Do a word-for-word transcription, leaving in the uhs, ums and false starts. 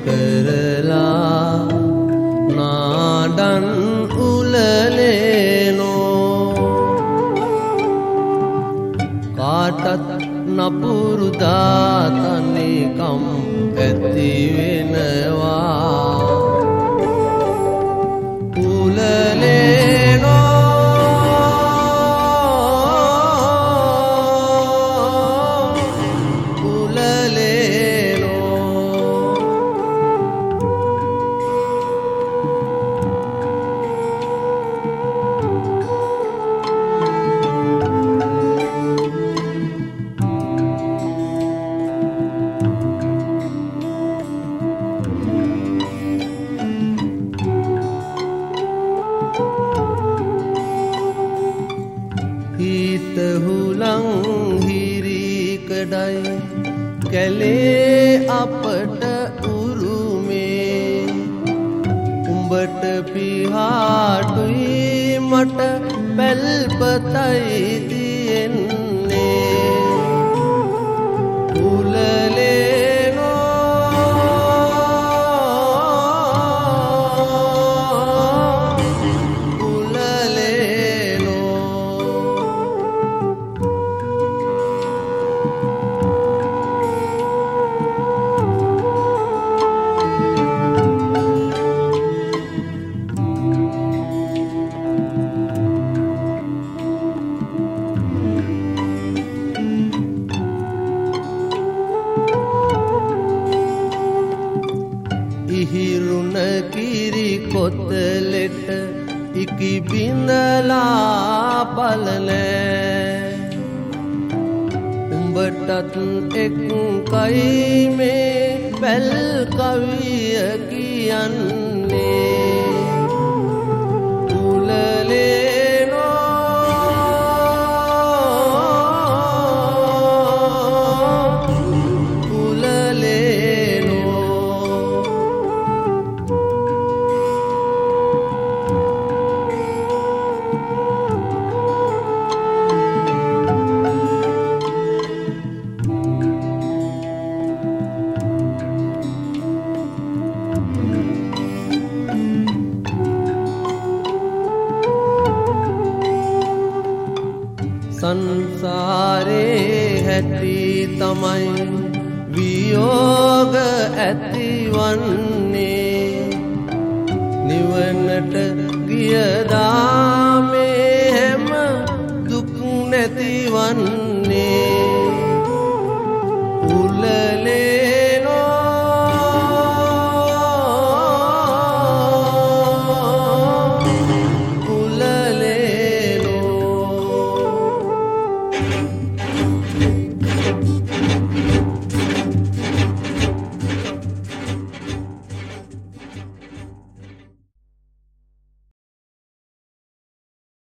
කරලා නාඩන් උලලේනෝ කාටත් නපුරු දාතනිකම් ඇති වෙනවා උලලේනෝ හුලං හිරිකඩයි කැලේ අපට උරුමේ උඹට පිහාටුයි මට පැල්පතයි තියෙන්නේ උලලේනෝ ඉහිරුණ කිරි කොතලෙට ඉකි බිඳලා බලනෑ උඹටත් එක්කයි මේ පැල් කවිය කියන්නේ සංසාරේ හැටි තමයි වියෝග ඇතිවන්නේ නිවනට ගියදා මේ හැම දුක් නැතිවන්නේ උලලේනෝ උලලේනෝ